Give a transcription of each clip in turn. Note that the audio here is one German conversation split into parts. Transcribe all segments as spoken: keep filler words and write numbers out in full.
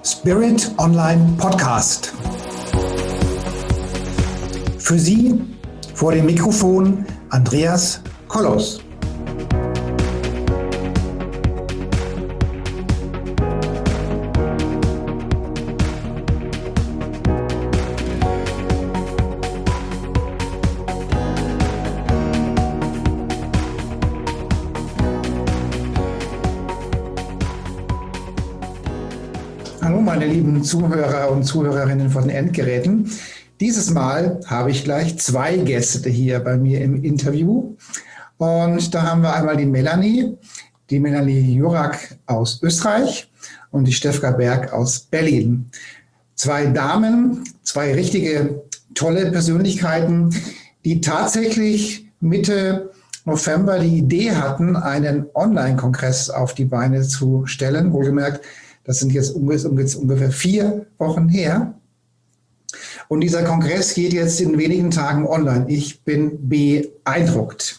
Spirit Online Podcast. Für Sie vor dem Mikrofon Andreas Kollos. Hallo meine lieben Zuhörer und Zuhörerinnen von den Endgeräten. Dieses Mal habe ich gleich zwei Gäste hier bei mir im Interview. Und da haben wir einmal die Melanie, die Melanie Jurak aus Österreich und die Stefka Berg aus Berlin. Zwei Damen, zwei richtige tolle Persönlichkeiten, die tatsächlich Mitte November die Idee hatten, einen Online-Kongress auf die Beine zu stellen. Wohlgemerkt, das sind jetzt ungefähr vier Wochen her. Und dieser Kongress geht jetzt in wenigen Tagen online. Ich bin beeindruckt.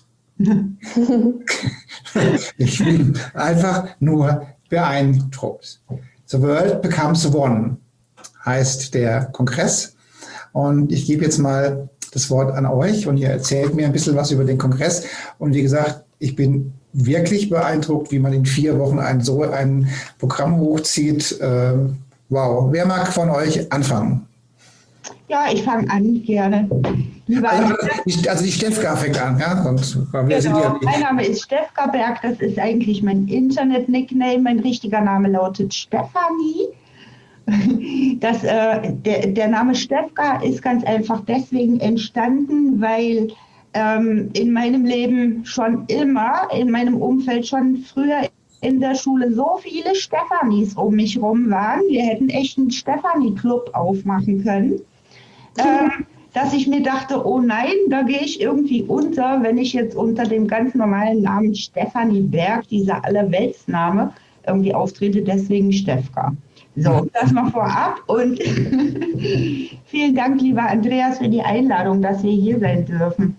Ich bin einfach nur beeindruckt. The World Becomes One heißt der Kongress. Und ich gebe jetzt mal das Wort an euch und ihr erzählt mir ein bisschen was über den Kongress. Und wie gesagt, ich bin wirklich beeindruckt, wie man in vier Wochen ein, so ein Programm hochzieht. Ähm, wow. Wer mag von euch anfangen? Ja, ich fange an, gerne. Also, also die Stefka fängt an, ja? Und wir genau. sind ja Mein Name ist Stefka Berg, das ist eigentlich mein Internet-Nickname. Mein richtiger Name lautet Stefanie. Das, äh, der, der Name Stefka ist ganz einfach deswegen entstanden, weil ähm, in meinem Leben schon immer, in meinem Umfeld schon früher in der Schule so viele Stefanis um mich rum waren. Wir hätten echt einen Stefanie-Club aufmachen können. Ähm, dass ich mir dachte, oh nein, da gehe ich irgendwie unter, wenn ich jetzt unter dem ganz normalen Namen Stefanie Berg, dieser Allerweltsname, irgendwie auftrete, deswegen Stefka. So, das mal vorab und vielen Dank, lieber Andreas, für die Einladung, dass wir hier sein dürfen.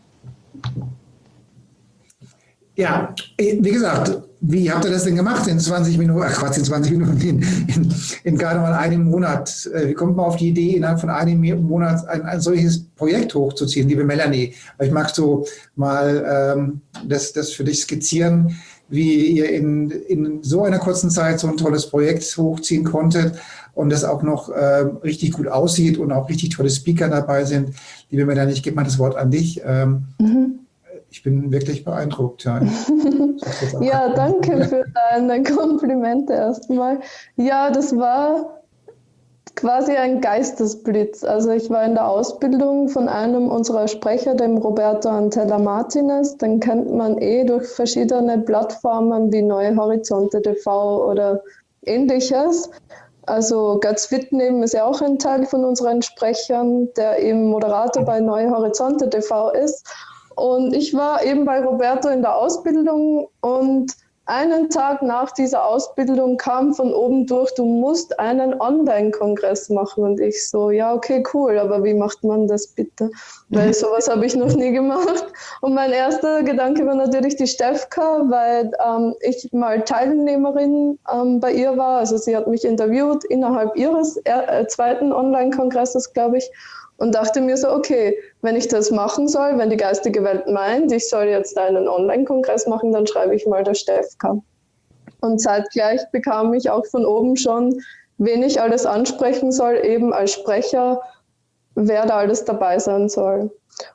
Ja, wie gesagt, wie habt ihr das denn gemacht in zwanzig Minuten, ach Quatsch, in zwanzig Minuten, in, in, in gerade mal einem Monat? Wie kommt man auf die Idee, innerhalb von einem Monat ein, ein solches Projekt hochzuziehen, liebe Melanie? Vielleicht magst du mal ähm, das, das für dich skizzieren, wie ihr in, in so einer kurzen Zeit so ein tolles Projekt hochziehen konntet und das auch noch äh, richtig gut aussieht und auch richtig tolle Speaker dabei sind. Liebe Melanie, ich gebe mal das Wort an dich. Ähm, mhm. Ich bin wirklich beeindruckt. Ja, ja danke für deine Komplimente erstmal. Ja, das war quasi ein Geistesblitz. Also ich war in der Ausbildung von einem unserer Sprecher, dem Roberto Antella Martinez. Den kennt man eh durch verschiedene Plattformen wie Neue Horizonte T V oder ähnliches. Also Götz Wittneben ist ja auch ein Teil von unseren Sprechern, der eben Moderator bei Neue Horizonte T V ist. Und ich war eben bei Roberto in der Ausbildung und einen Tag nach dieser Ausbildung kam von oben durch, du musst einen Online-Kongress machen. Und ich so, ja, okay, cool, aber wie macht man das bitte? Weil sowas habe ich noch nie gemacht. Und mein erster Gedanke war natürlich die Stefka, weil ähm, ich mal Teilnehmerin ähm, bei ihr war. Also sie hat mich interviewt innerhalb ihres äh, zweiten Online-Kongresses, glaube ich. Und dachte mir so, okay, wenn ich das machen soll, wenn die geistige Welt meint, ich soll jetzt einen Online-Kongress machen, dann schreibe ich mal der Stefka. Und zeitgleich bekam ich auch von oben schon, wen ich alles ansprechen soll, eben als Sprecher, wer da alles dabei sein soll.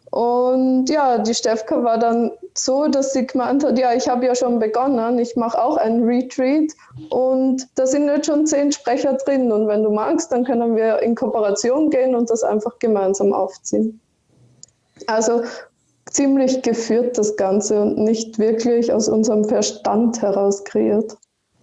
Und ja, die Stefka war dann so, dass sie gemeint hat, ja, ich habe ja schon begonnen, ich mache auch einen Retreat und da sind jetzt schon zehn Sprecher drin und wenn du magst, dann können wir in Kooperation gehen und das einfach gemeinsam aufziehen. Also ziemlich geführt das Ganze und nicht wirklich aus unserem Verstand heraus kreiert.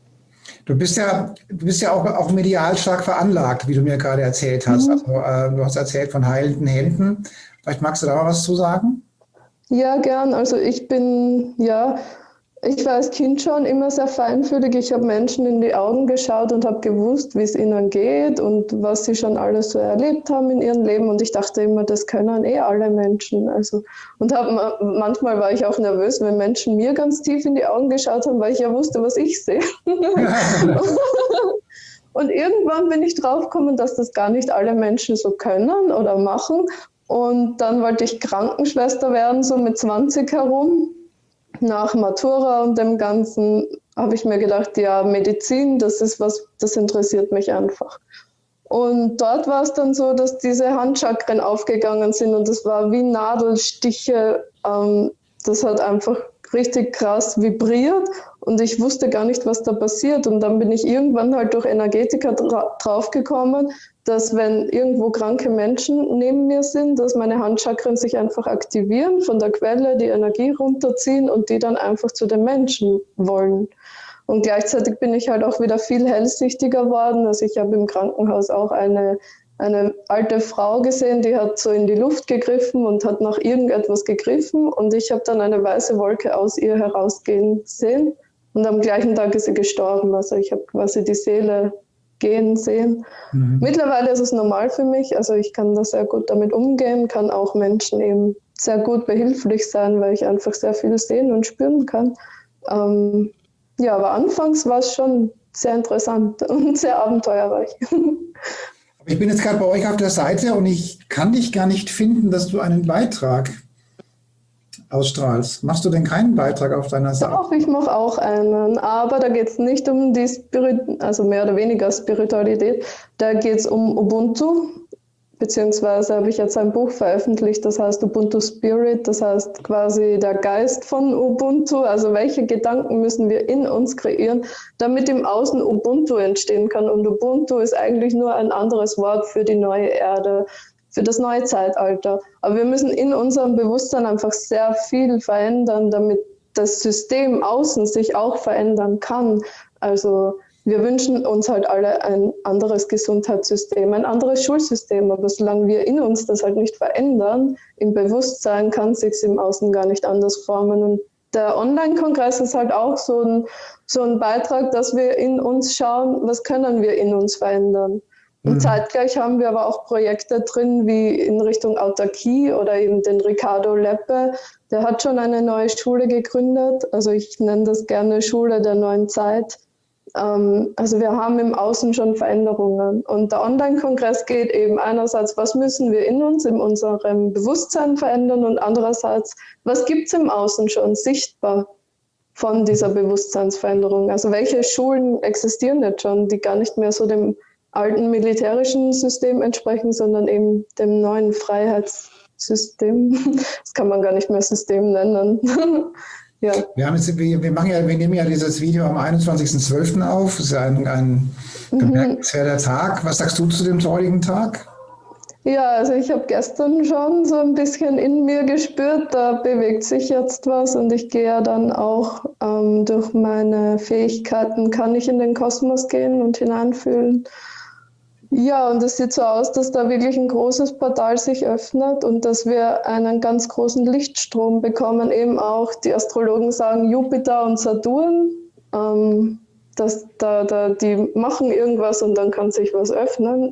Du bist ja, du bist ja auch, auch medial stark veranlagt, wie du mir gerade erzählt hast. Mhm. Also, äh, du hast erzählt von heilenden Händen. Vielleicht magst du da mal was zu sagen? Ja, gern. Also ich bin, ja, ich war als Kind schon immer sehr feinfühlig. Ich habe Menschen in die Augen geschaut und habe gewusst, wie es ihnen geht und was sie schon alles so erlebt haben in ihrem Leben. Und ich dachte immer, das können eh alle Menschen. Also, und hab, manchmal war ich auch nervös, wenn Menschen mir ganz tief in die Augen geschaut haben, weil ich ja wusste, was ich sehe. Und irgendwann bin ich draufgekommen, dass das gar nicht alle Menschen so können oder machen. Und dann wollte ich Krankenschwester werden, so mit zwanzig herum. Nach Matura und dem Ganzen habe ich mir gedacht, ja, Medizin, das ist was, das interessiert mich einfach. Und dort war es dann so, dass diese Handchakren aufgegangen sind und das war wie Nadelstiche. Ähm, das hat einfach richtig krass vibriert und ich wusste gar nicht, was da passiert. Und dann bin ich irgendwann halt durch Energetiker dra- draufgekommen, dass wenn irgendwo kranke Menschen neben mir sind, dass meine Handchakren sich einfach aktivieren, von der Quelle die Energie runterziehen und die dann einfach zu den Menschen wollen. Und gleichzeitig bin ich halt auch wieder viel hellsichtiger geworden. Also ich habe im Krankenhaus auch eine, eine alte Frau gesehen, die hat so in die Luft gegriffen und hat nach irgendetwas gegriffen. Und ich habe dann eine weiße Wolke aus ihr herausgehen sehen. Und am gleichen Tag ist sie gestorben. Also ich habe quasi die Seele gehen sehen. Mhm. Mittlerweile ist es normal für mich. Also ich kann da sehr gut damit umgehen, kann auch Menschen eben sehr gut behilflich sein, weil ich einfach sehr viel sehen und spüren kann. Ähm, Ja, aber anfangs war es schon sehr interessant und sehr abenteuerreich. Ich bin jetzt gerade bei euch auf der Seite und ich kann dich gar nicht finden, dass du einen Beitrag ausstrahlst. Machst du denn keinen Beitrag auf deiner Seite? Doch, ich mache auch einen, aber da geht es nicht um die Spirit, also mehr oder weniger Spiritualität, da geht es um Ubuntu. Beziehungsweise habe ich jetzt ein Buch veröffentlicht, das heißt Ubuntu Spirit, das heißt quasi der Geist von Ubuntu, also welche Gedanken müssen wir in uns kreieren, damit im Außen Ubuntu entstehen kann. Und Ubuntu ist eigentlich nur ein anderes Wort für die neue Erde, für das neue Zeitalter. Aber wir müssen in unserem Bewusstsein einfach sehr viel verändern, damit das System außen sich auch verändern kann. Also wir wünschen uns halt alle ein anderes Gesundheitssystem, ein anderes Schulsystem, aber solange wir in uns das halt nicht verändern, im Bewusstsein kann es sich im Außen gar nicht anders formen. Und der Online-Kongress ist halt auch so ein, so ein Beitrag, dass wir in uns schauen, was können wir in uns verändern. Und mhm. zeitgleich haben wir aber auch Projekte drin, wie in Richtung Autarkie oder eben den Riccardo Leppe. Der hat schon eine neue Schule gegründet, also ich nenne das gerne Schule der neuen Zeit. Also wir haben im Außen schon Veränderungen und der Online-Kongress geht eben einerseits, was müssen wir in uns, in unserem Bewusstsein verändern und andererseits, was gibt es im Außen schon sichtbar von dieser Bewusstseinsveränderung? Also welche Schulen existieren jetzt schon, die gar nicht mehr so dem alten militärischen System entsprechen, sondern eben dem neuen Freiheitssystem. Das kann man gar nicht mehr System nennen. Ja. Wir, haben jetzt, wir, wir, machen ja, wir nehmen ja dieses Video am einundzwanzigsten zwölften auf. Das ist ja ein, ein bemerkenswerter mhm. Tag. Was sagst du zu dem heutigen Tag? Ja, also ich habe gestern schon so ein bisschen in mir gespürt, da bewegt sich jetzt was und ich gehe ja dann auch ähm, durch meine Fähigkeiten, kann ich in den Kosmos gehen und hineinfühlen. Ja, und es sieht so aus, dass da wirklich ein großes Portal sich öffnet und dass wir einen ganz großen Lichtstrom bekommen. Eben auch, die Astrologen sagen, Jupiter und Saturn, ähm, dass da, da, die machen irgendwas und dann kann sich was öffnen.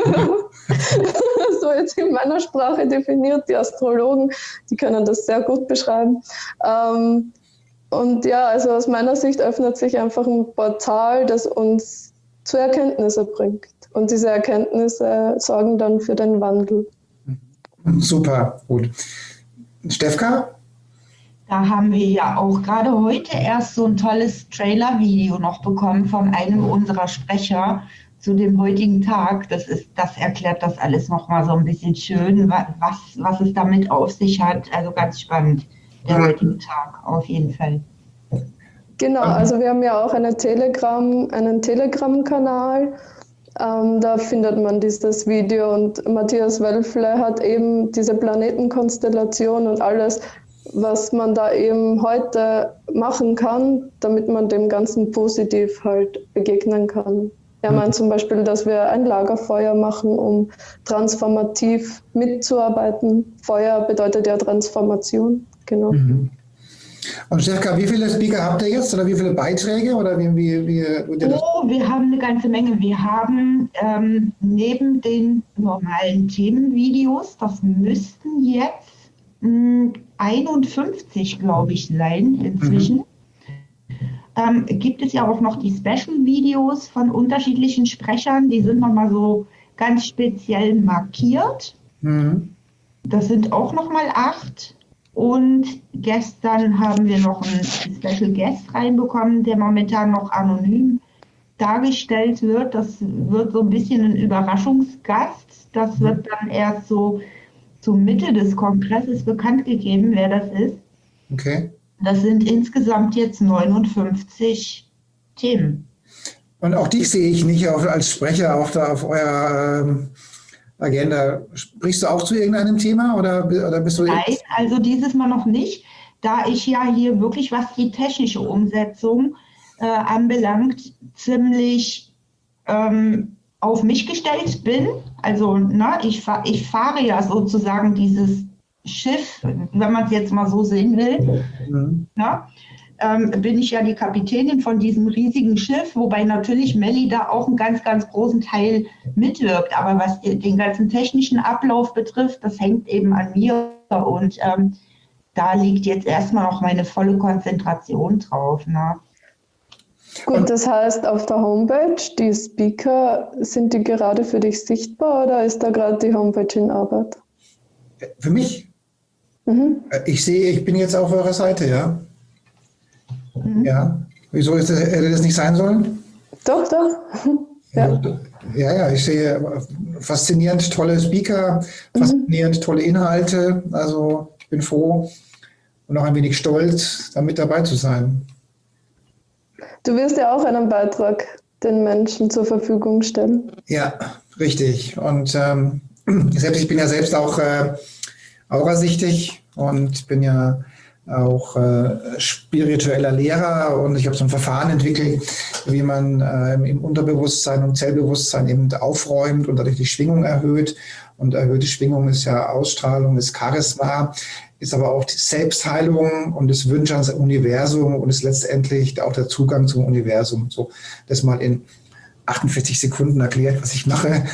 So jetzt in meiner Sprache definiert, die Astrologen, die können das sehr gut beschreiben. Ähm, und ja, also aus meiner Sicht öffnet sich einfach ein Portal, das uns zu Erkenntnisse bringt. Und diese Erkenntnisse sorgen dann für den Wandel. Super, gut. Stefka? Da haben wir ja auch gerade heute erst so ein tolles Trailer-Video noch bekommen von einem unserer Sprecher zu dem heutigen Tag. Das ist, das erklärt das alles nochmal so ein bisschen schön, was, was es damit auf sich hat. Also ganz spannend, der heutige Tag, auf jeden Fall. Genau, also wir haben ja auch eine Telegram, einen Telegram-Kanal. Ähm, da findet man dieses Video und Matthias Wölfle hat eben diese Planetenkonstellation und alles, was man da eben heute machen kann, damit man dem Ganzen positiv halt begegnen kann. Er meint zum Beispiel, dass wir ein Lagerfeuer machen, um transformativ mitzuarbeiten. Feuer bedeutet ja Transformation, genau. Mhm. Und Stefka, wie viele Speaker habt ihr jetzt oder wie viele Beiträge? Oder wie, wie, wie, wie oh, wir haben eine ganze Menge. Wir haben ähm, neben den normalen Themenvideos, das müssten jetzt mh, einundfünfzig, glaube ich, sein inzwischen. Mhm. ähm, gibt es ja auch noch die Special-Videos von unterschiedlichen Sprechern. Die sind nochmal so ganz speziell markiert. Mhm. Das sind auch nochmal acht. Und gestern haben wir noch einen Special Guest reinbekommen, der momentan noch anonym dargestellt wird. Das wird so ein bisschen ein Überraschungsgast. Das wird dann erst so zur Mitte des Kongresses bekannt gegeben, wer das ist. Okay. Das sind insgesamt jetzt neunundfünfzig Themen. Und auch dich sehe ich nicht auch als Sprecher auch da auf eurer ähm, Agenda. Sprichst du auch zu irgendeinem Thema oder, oder bist du? Nein, also dieses Mal noch nicht, da ich ja hier wirklich, was die technische Umsetzung äh, anbelangt, ziemlich ähm, auf mich gestellt bin. Also na, ich, fahr, ich fahre ja sozusagen dieses Schiff, wenn man es jetzt mal so sehen will. Mhm. Na, ähm, bin ich ja die Kapitänin von diesem riesigen Schiff, wobei natürlich Melli da auch einen ganz, ganz großen Teil mitwirkt. Aber was den ganzen technischen Ablauf betrifft, das hängt eben an mir. Und ähm, da liegt jetzt erstmal noch meine volle Konzentration drauf. Ne? Gut, das heißt, auf der Homepage, die Speaker, sind die gerade für dich sichtbar oder ist da gerade die Homepage in Arbeit? Für mich? Mhm. Ich sehe, ich bin jetzt auf eurer Seite, ja. Mhm. Ja. Wieso ist das, hätte das nicht sein sollen? Doch, doch. Ja. ja, ja, ich sehe faszinierend tolle Speaker, faszinierend mhm. tolle Inhalte. Also ich bin froh und auch ein wenig stolz, da mit dabei zu sein. Du wirst ja auch einen Beitrag den Menschen zur Verfügung stellen. Ja, richtig. Und ähm, selbst ich bin ja selbst auch äh, aurasichtig und bin ja auch äh, spiritueller Lehrer und ich habe so ein Verfahren entwickelt, wie man äh, im Unterbewusstsein und Zellbewusstsein eben aufräumt und dadurch die Schwingung erhöht. Und erhöhte Schwingung ist ja Ausstrahlung, ist Charisma, ist aber auch die Selbstheilung und das Wünschen ans Universum und ist letztendlich auch der Zugang zum Universum. So, das mal in achtundvierzig Sekunden erklärt, was ich mache.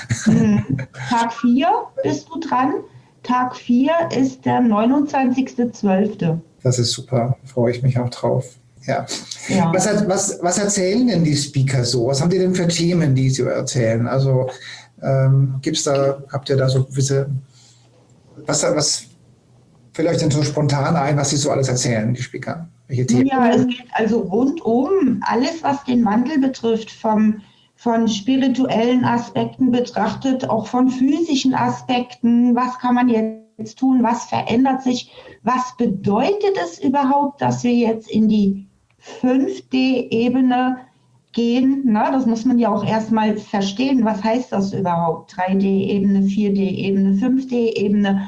Tag vier bist du dran. Tag vier ist der neunundzwanzigster zwölfter Das ist super, freue ich mich auch drauf. Ja. Ja. Was, hat, was, was erzählen denn die Speaker so? Was haben die denn für Themen, die sie erzählen? Also ähm, gibt's da, habt ihr da so gewisse, was, was fällt euch denn so spontan ein, was sie so alles erzählen, die Speaker? Welche Themen? Ja, es geht also rundum alles, was den Wandel betrifft, vom von spirituellen Aspekten betrachtet, auch von physischen Aspekten. Was kann man jetzt tun? Was verändert sich? Was bedeutet es überhaupt, dass wir jetzt in die fünf D-Ebene gehen? Na, das muss man ja auch erstmal verstehen. Was heißt das überhaupt? drei D-Ebene, vier D-Ebene, fünf D-Ebene.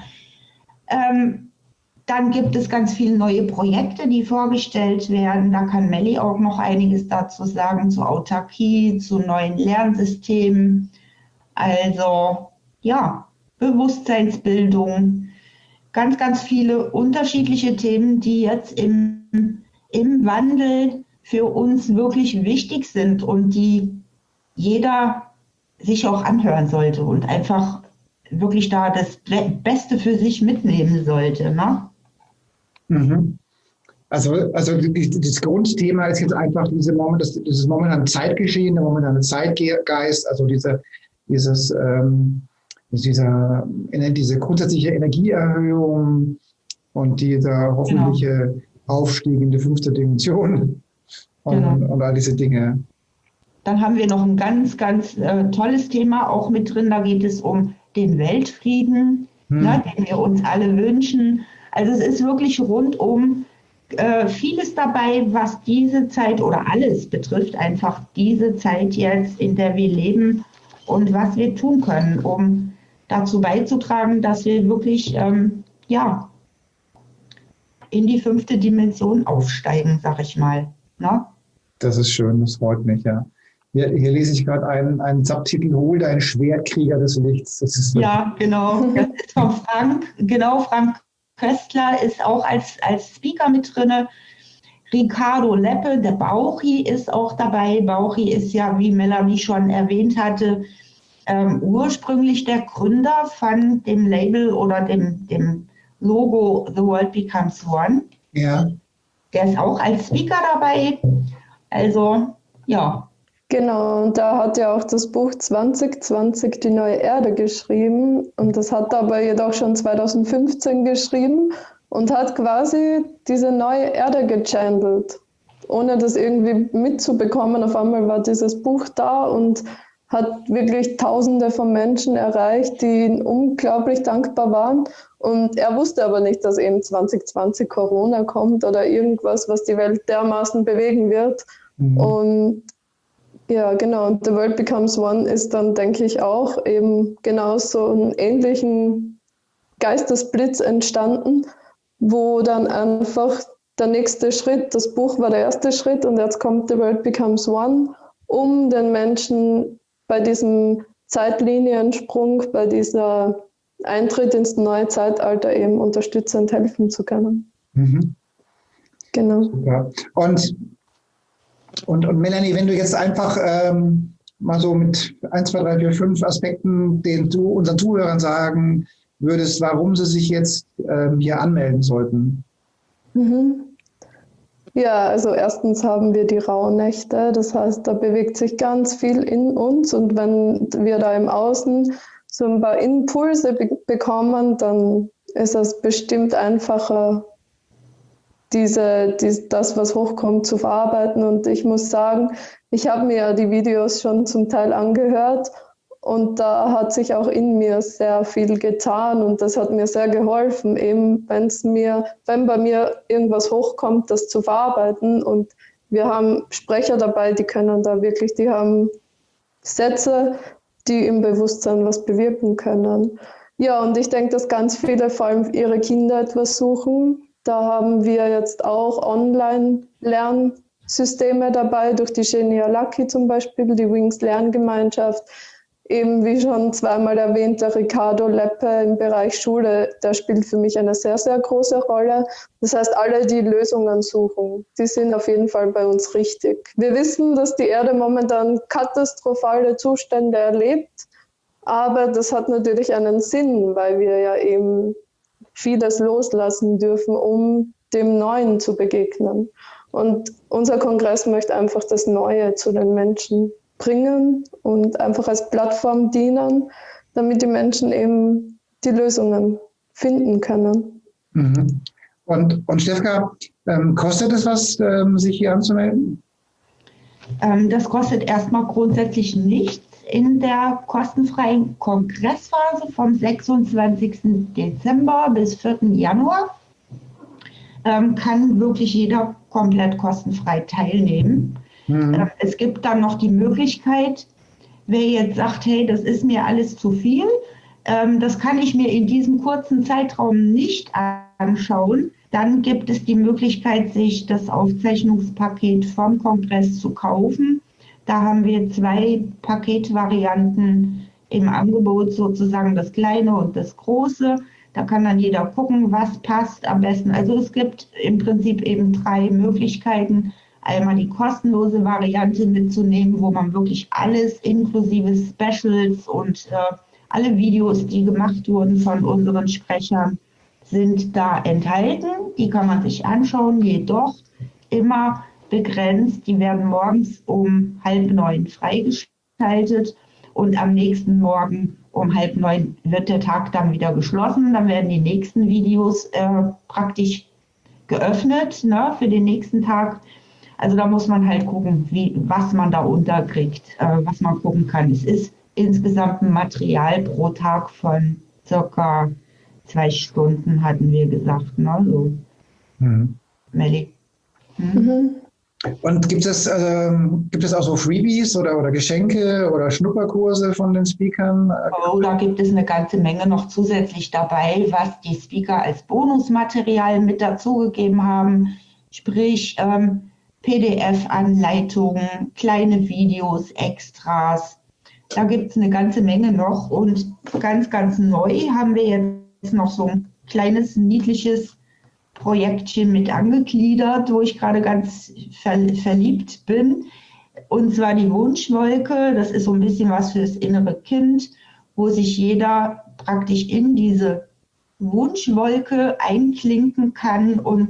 Ähm, Dann gibt es ganz viele neue Projekte, die vorgestellt werden. Da kann Melli auch noch einiges dazu sagen, zu Autarkie, zu neuen Lernsystemen. Also ja, Bewusstseinsbildung, ganz, ganz viele unterschiedliche Themen, die jetzt im, im Wandel für uns wirklich wichtig sind und die jeder sich auch anhören sollte und einfach wirklich da das Beste für sich mitnehmen sollte, ne? Mhm. Also, also das Grundthema ist jetzt einfach diese Moment, das, dieses momentane Zeitgeschehen, der momentane Zeitgeist, also diese, dieses, ähm, dieser, diese grundsätzliche Energieerhöhung und dieser hoffentliche genau. Aufstieg in die fünfte Dimension und, genau. und all diese Dinge. Dann haben wir noch ein ganz, ganz äh, tolles Thema auch mit drin. Da geht es um den Weltfrieden, hm. ne, den wir uns alle wünschen. Also es ist wirklich rundum äh, vieles dabei, was diese Zeit oder alles betrifft, einfach diese Zeit jetzt, in der wir leben und was wir tun können, um dazu beizutragen, dass wir wirklich ähm, ja, in die fünfte Dimension aufsteigen, sag ich mal. Ne? Das ist schön, das freut mich, ja. Hier, hier lese ich gerade einen, einen Subtitel, Hol dein Schwertkrieger des Lichts. Das ist ja, genau, das ist von Frank, genau, Frank Köstler ist auch als, als Speaker mit drin. Ricardo Leppe, der Bauchi, ist auch dabei. Bauchi ist ja, wie Melanie schon erwähnt hatte, ähm, ursprünglich der Gründer von dem Label oder dem, dem Logo The World Becomes One. Ja. Der ist auch als Speaker dabei. Also, ja. Genau, und da hat ja auch das Buch zwanzig zwanzig die neue Erde geschrieben und das hat er aber jedoch schon zwanzig fünfzehn geschrieben und hat quasi diese neue Erde gechannelt, ohne das irgendwie mitzubekommen. Auf einmal war dieses Buch da und hat wirklich Tausende von Menschen erreicht, die ihm unglaublich dankbar waren. Und er wusste aber nicht, dass eben zwanzig zwanzig Corona kommt oder irgendwas, was die Welt dermaßen bewegen wird. Mhm. Und ja, genau. Und The World Becomes One ist dann, denke ich, auch eben genau so einen ähnlichen Geistesblitz entstanden, wo dann einfach der nächste Schritt, das Buch war der erste Schritt und jetzt kommt The World Becomes One, um den Menschen bei diesem Zeitliniensprung, bei dieser Eintritt ins neue Zeitalter eben unterstützend helfen zu können. Mhm. Genau. Super. Und Und, und Melanie, wenn du jetzt einfach ähm, mal so mit eins, zwei, drei, vier, fünf Aspekten den du unseren Zuhörern sagen würdest, warum sie sich jetzt ähm, hier anmelden sollten. Mhm. Ja, also erstens haben wir die Rauhnächte, das heißt, da bewegt sich ganz viel in uns und wenn wir da im Außen so ein paar Impulse be- bekommen, dann ist es bestimmt einfacher, Diese, die, das, was hochkommt, zu verarbeiten. Und ich muss sagen, ich habe mir ja die Videos schon zum Teil angehört und da hat sich auch in mir sehr viel getan und das hat mir sehr geholfen, eben wenn es mir, wenn bei mir irgendwas hochkommt, das zu verarbeiten. Und wir haben Sprecher dabei, die können da wirklich, die haben Sätze, die im Bewusstsein was bewirken können. Ja, und ich denke, dass ganz viele vor allem ihre Kinder etwas suchen. Da haben wir jetzt auch Online-Lernsysteme dabei, durch die Genia Lucky zum Beispiel, die Wings Lerngemeinschaft. Eben wie schon zweimal erwähnt, der Ricardo Leppe im Bereich Schule, der spielt für mich eine sehr, sehr große Rolle. Das heißt, alle, die Lösungen suchen, die sind auf jeden Fall bei uns richtig. Wir wissen, dass die Erde momentan katastrophale Zustände erlebt, aber das hat natürlich einen Sinn, weil wir ja eben vieles loslassen dürfen, um dem Neuen zu begegnen. Und unser Kongress möchte einfach das Neue zu den Menschen bringen und einfach als Plattform dienen, damit die Menschen eben die Lösungen finden können. Mhm. Und, und Stefka, ähm, kostet es was, ähm, sich hier anzumelden? Ähm, das kostet erstmal grundsätzlich nichts. In der kostenfreien Kongressphase vom sechsundzwanzigsten Dezember bis vierten Januar ähm, kann wirklich jeder komplett kostenfrei teilnehmen. Mhm. Ähm, es gibt dann noch die Möglichkeit, wer jetzt sagt, hey, das ist mir alles zu viel, ähm, das kann ich mir in diesem kurzen Zeitraum nicht anschauen, dann gibt es die Möglichkeit, sich das Aufzeichnungspaket vom Kongress zu kaufen. Da haben wir zwei Paketvarianten im Angebot, sozusagen das kleine und das große. Da kann dann jeder gucken, was passt am besten. Also es gibt im Prinzip eben drei Möglichkeiten. Einmal die kostenlose Variante mitzunehmen, wo man wirklich alles inklusive Specials und äh, alle Videos, die gemacht wurden von unseren Sprechern, sind da enthalten. Die kann man sich anschauen, jedoch immer begrenzt. Die werden morgens um halb neun freigeschaltet und am nächsten Morgen um halb neun wird der Tag dann wieder geschlossen. Dann werden die nächsten Videos äh, praktisch geöffnet, ne, für den nächsten Tag. Also da muss man halt gucken, wie, was man da unterkriegt, äh, was man gucken kann. Es ist insgesamt ein Material pro Tag von circa zwei Stunden, hatten wir gesagt. Ne? So. Mhm. Melli. Hm? Mhm. Und gibt es, ähm, gibt es auch so Freebies oder, oder Geschenke oder Schnupperkurse von den Speakern? Oh, da gibt es eine ganze Menge noch zusätzlich dabei, was die Speaker als Bonusmaterial mit dazugegeben haben. Sprich, ähm, P D F-Anleitungen, kleine Videos, Extras. Da gibt es eine ganze Menge noch. Und ganz, ganz neu haben wir jetzt noch so ein kleines, niedliches Projektchen mit angegliedert, wo ich gerade ganz ver verliebt bin. Und zwar die Wunschwolke. Das ist so ein bisschen was fürs innere Kind, wo sich jeder praktisch in diese Wunschwolke einklinken kann und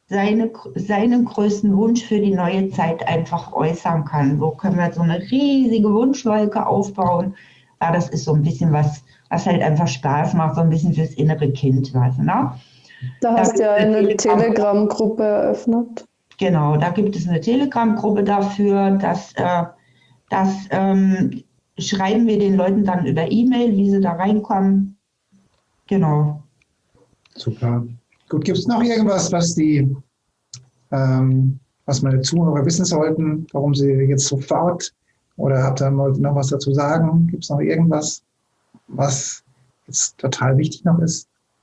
seine, seinen größten Wunsch für die neue Zeit einfach äußern kann. So können wir so eine riesige Wunschwolke aufbauen. Ja, das ist so ein bisschen was, was halt einfach Spaß macht, so ein bisschen fürs innere Kind. Was, ne? Da hast du ja eine Telegram-Gruppe eröffnet. Genau, da gibt es eine Telegram-Gruppe dafür, dass, äh, dass ähm, schreiben wir den Leuten dann über E-Mail, wie sie da reinkommen. Genau. Super. Gut, gibt es noch irgendwas, was die, ähm, was meine Zuhörer wissen sollten, warum sie jetzt sofort, oder habt ihr noch was dazu sagen? Gibt es noch irgendwas, was jetzt total wichtig noch ist?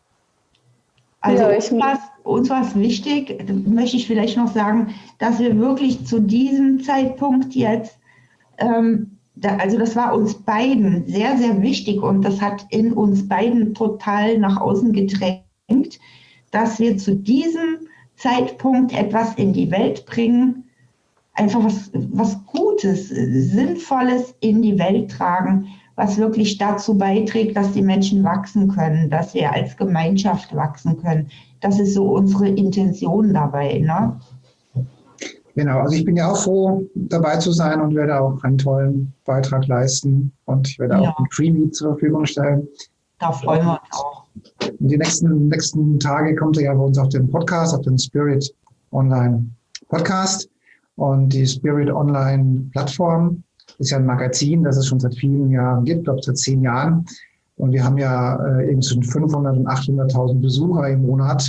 Also Ja, uns war uns war es wichtig, möchte ich vielleicht noch sagen, dass wir wirklich zu diesem Zeitpunkt jetzt, ähm, da, also das war uns beiden sehr, sehr wichtig und das hat in uns beiden total nach außen gedrängt, dass wir zu diesem Zeitpunkt etwas in die Welt bringen, einfach was, was Gutes, Sinnvolles in die Welt tragen, was wirklich dazu beiträgt, dass die Menschen wachsen können, dass wir als Gemeinschaft wachsen können. Das ist so unsere Intention dabei. Ne? Genau, also ich bin ja auch froh, dabei zu sein und werde auch einen tollen Beitrag leisten und ich werde Ja. auch ein Freebie zur Verfügung stellen. Da freuen wir uns auch. Und die nächsten, nächsten Tage kommt er ja bei uns auf den Podcast, auf den Spirit Online Podcast. Und die Spirit Online Plattform ist ja ein Magazin, das es schon seit vielen Jahren gibt, ich glaube seit zehn Jahren. Und wir haben ja äh, eben zwischen fünfhundert und achthunderttausend Besucher im Monat.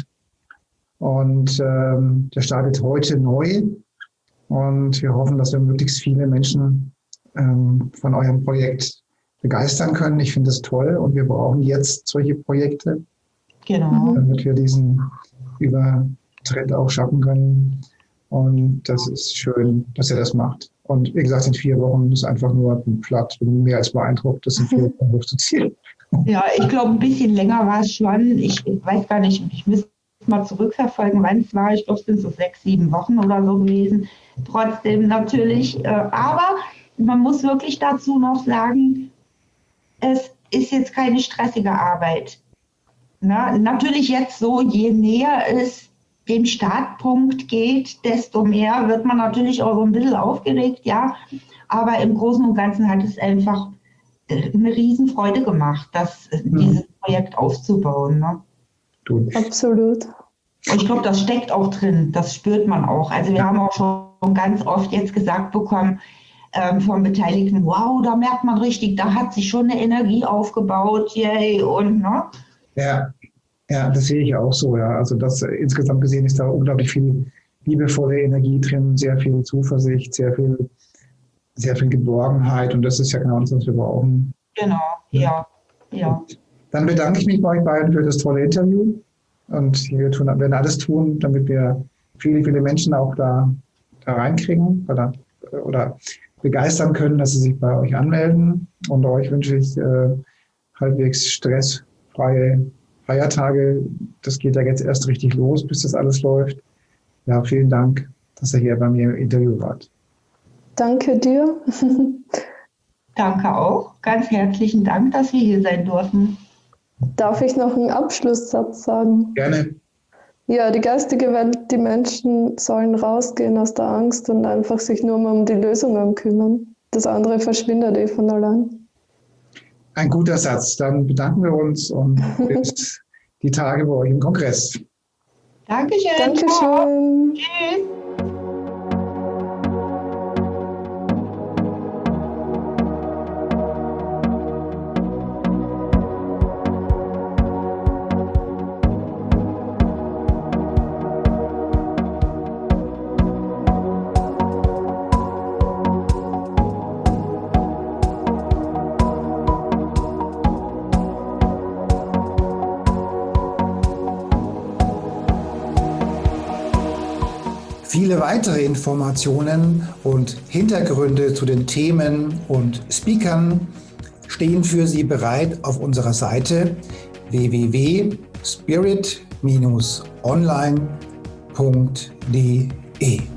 Und ähm, der startet heute neu. Und wir hoffen, dass wir möglichst viele Menschen ähm, von eurem Projekt begeistern können. Ich finde es toll und wir brauchen jetzt solche Projekte, Genau. damit wir diesen Übertritt auch schaffen können. Und das ist schön, dass ihr das macht. Und wie gesagt, in vier Wochen ist einfach nur platt. Ich bin mehr als beeindruckt, das in vier Wochen hochzuziehen. Ja, ich glaube, ein bisschen länger war es schon. Ich, ich weiß gar nicht, ich müsste mal zurückverfolgen, wann es war. Ich glaube, es sind so sechs, sieben Wochen oder so gewesen. Trotzdem natürlich. Äh, aber man muss wirklich dazu noch sagen, es ist jetzt keine stressige Arbeit. Na, natürlich jetzt so, je näher es dem Startpunkt geht, desto mehr wird man natürlich auch so ein bisschen aufgeregt, ja. Aber im Großen und Ganzen hat es einfach eine Riesenfreude gemacht, das, mhm. dieses Projekt aufzubauen. Ne? Du. Absolut. Und ich glaube, das steckt auch drin, das spürt man auch. Also wir haben auch schon ganz oft jetzt gesagt bekommen ähm, von Beteiligten, wow, da merkt man richtig, da hat sich schon eine Energie aufgebaut, yay, und ne? Ja. Ja, das sehe ich auch so, ja. Also das äh, insgesamt gesehen ist da unglaublich viel liebevolle Energie drin, sehr viel Zuversicht, sehr viel, sehr viel Geborgenheit und das ist ja genau das, was wir brauchen. Genau, ja, ja. Dann bedanke ich mich bei euch beiden für das tolle Interview und wir tun, werden alles tun, damit wir viele, viele Menschen auch da, da reinkriegen oder, oder begeistern können, dass sie sich bei euch anmelden und euch wünsche ich äh, halbwegs stressfreie Feiertage, das geht ja jetzt erst richtig los, bis das alles läuft. Ja, vielen Dank, dass ihr hier bei mir im Interview wart. Danke dir. Danke auch. Ganz herzlichen Dank, dass wir hier sein durften. Darf ich noch einen Abschlusssatz sagen? Gerne. Ja, die geistige Welt, die Menschen sollen rausgehen aus der Angst und einfach sich nur mal um die Lösungen kümmern. Das andere verschwindet eh von allein. Ein guter Satz. Dann bedanken wir uns und bis die Tage bei euch im Kongress. Dankeschön. Dankeschön. Tschüss. Viele weitere Informationen und Hintergründe zu den Themen und Speakern stehen für Sie bereit auf unserer Seite w w w punkt spirit Bindestrich online punkt d e.